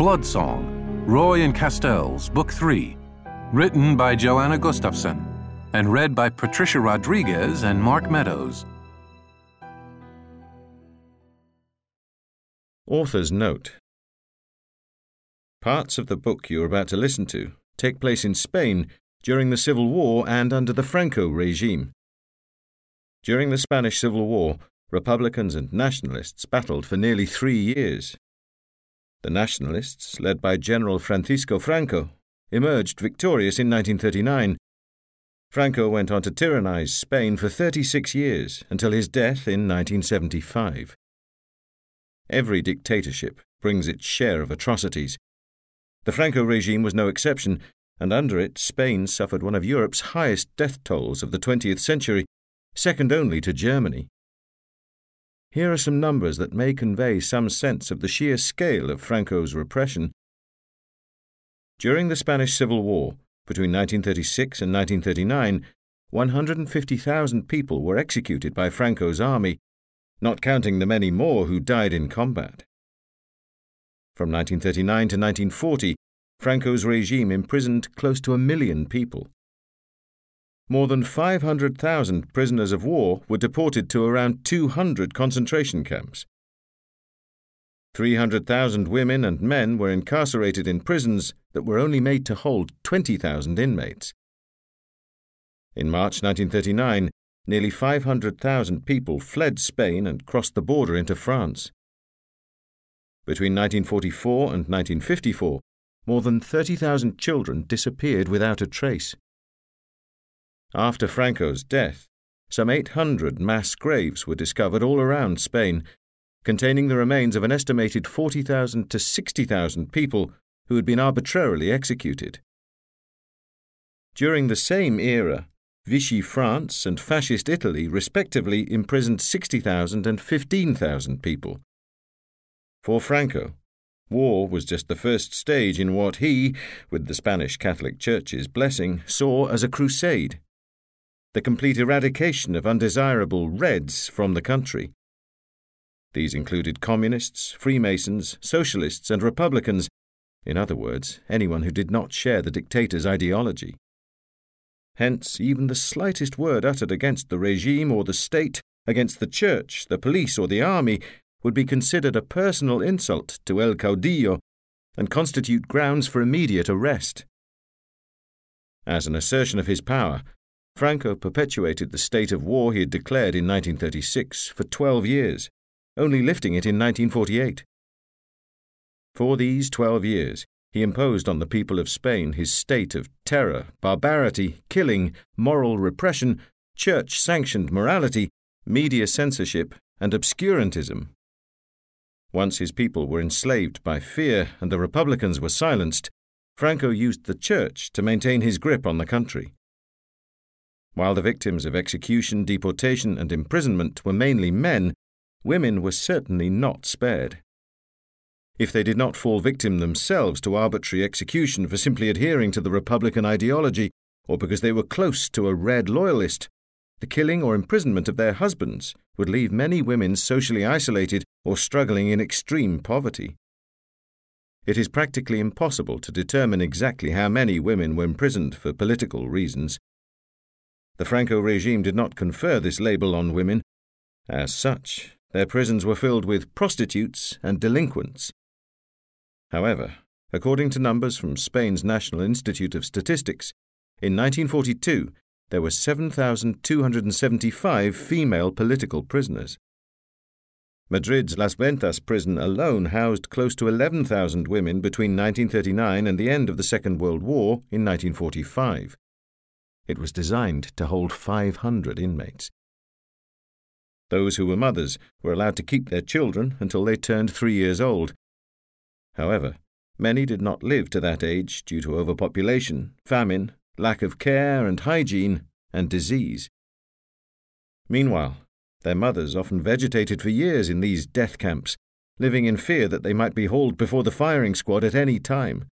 Blood Song, Roy and Castells, Book 3, written by Joanna Gustafson, and read by Patricia Rodriguez and Mark Meadows. Author's note. Parts of the book you are about to listen to take place in Spain during the Civil War and under the Franco regime. During the Spanish Civil War, Republicans and Nationalists battled for nearly 3 years. The Nationalists, led by General Francisco Franco, emerged victorious in 1939. Franco went on to tyrannize Spain for 36 years until his death in 1975. Every dictatorship brings its share of atrocities. The Franco regime was no exception, and under it Spain suffered one of Europe's highest death tolls of the 20th century, second only to Germany. Here are some numbers that may convey some sense of the sheer scale of Franco's repression. During the Spanish Civil War, between 1936 and 1939, 150,000 people were executed by Franco's army, not counting the many more who died in combat. From 1939 to 1940, Franco's regime imprisoned close to 1 million people. More than 500,000 prisoners of war were deported to around 200 concentration camps. 300,000 women and men were incarcerated in prisons that were only made to hold 20,000 inmates. In March 1939, nearly 500,000 people fled Spain and crossed the border into France. Between 1944 and 1954, more than 30,000 children disappeared without a trace. After Franco's death, some 800 mass graves were discovered all around Spain, containing the remains of an estimated 40,000 to 60,000 people who had been arbitrarily executed. During the same era, Vichy France and Fascist Italy respectively imprisoned 60,000 and 15,000 people. For Franco, war was just the first stage in what he, with the Spanish Catholic Church's blessing, saw as a crusade. The complete eradication of undesirable Reds from the country. These included communists, Freemasons, socialists and Republicans, in other words, anyone who did not share the dictator's ideology. Hence, even the slightest word uttered against the regime or the state, against the church, the police or the army, would be considered a personal insult to El Caudillo and constitute grounds for immediate arrest. As an assertion of his power, Franco perpetuated the state of war he had declared in 1936 for 12 years, only lifting it in 1948. For these 12 years, he imposed on the people of Spain his state of terror, barbarity, killing, moral repression, church-sanctioned morality, media censorship, and obscurantism. Once his people were enslaved by fear and the Republicans were silenced, Franco used the church to maintain his grip on the country. While the victims of execution, deportation, and imprisonment were mainly men, women were certainly not spared. If they did not fall victim themselves to arbitrary execution for simply adhering to the Republican ideology or because they were close to a Red loyalist, the killing or imprisonment of their husbands would leave many women socially isolated or struggling in extreme poverty. It is practically impossible to determine exactly how many women were imprisoned for political reasons. The Franco regime did not confer this label on women. As such, their prisons were filled with prostitutes and delinquents. However, according to numbers from Spain's National Institute of Statistics, in 1942 there were 7,275 female political prisoners. Madrid's Las Ventas prison alone housed close to 11,000 women between 1939 and the end of the Second World War in 1945. It was designed to hold 500 inmates. Those who were mothers were allowed to keep their children until they turned 3 years old. However, many did not live to that age due to overpopulation, famine, lack of care and hygiene, and disease. Meanwhile, their mothers often vegetated for years in these death camps, living in fear that they might be hauled before the firing squad at any time.